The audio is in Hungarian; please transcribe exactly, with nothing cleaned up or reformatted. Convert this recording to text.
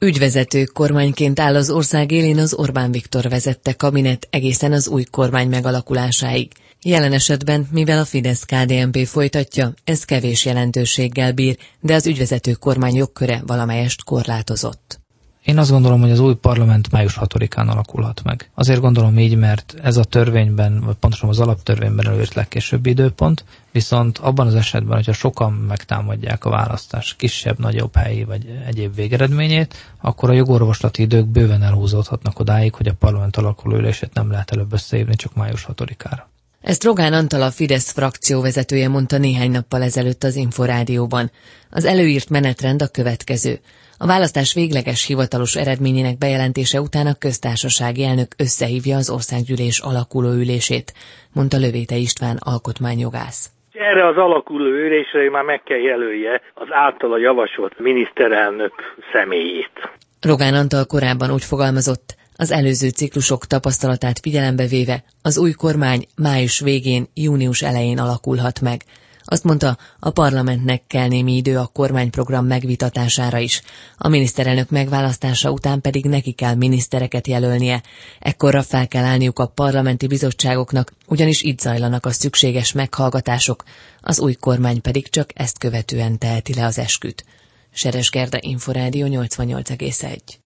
Ügyvezető kormányként áll az ország élén az Orbán Viktor vezette kabinet egészen az új kormány megalakulásáig. Jelen esetben, mivel a Fidesz-ká dé en pé folytatja, ez kevés jelentőséggel bír, de az ügyvezető kormány jogköre valamelyest korlátozott. Én azt gondolom, hogy az új parlament május hatodikán alakulhat meg. Azért gondolom így, mert ez a törvényben, vagy pontosan az alaptörvényben előírt legkésőbbi időpont, viszont abban az esetben, hogyha sokan megtámadják a választás kisebb, nagyobb helyi vagy egyéb végeredményét, akkor a jogorvoslati idők bőven elhúzódhatnak odáig, hogy a parlament alakuló ülését nem lehet előbb összehívni csak május hatodikára. Ezt Rogán Antal, a Fidesz frakcióvezetője mondta néhány nappal ezelőtt az Inforádióban. Az előírt menetrend a következő. A választás végleges hivatalos eredményének bejelentése után a köztársasági elnök összehívja az országgyűlés alakuló ülését, mondta Lövéte István alkotmányjogász. Erre az alakuló ülésre már meg kell jelölje az általa javasolt miniszterelnök személyét. Rogán Antal korábban úgy fogalmazott, az előző ciklusok tapasztalatát figyelembe véve az új kormány május végén, június elején alakulhat meg. Azt mondta, a parlamentnek kell némi idő a kormányprogram megvitatására is. A miniszterelnök megválasztása után pedig neki kell minisztereket jelölnie. Ekkorra fel kell állniuk a parlamenti bizottságoknak, ugyanis itt zajlanak a szükséges meghallgatások, az új kormány pedig csak ezt követően teheti le az esküt. Seres Gerda, Inforádió nyolcvannyolc egész egy.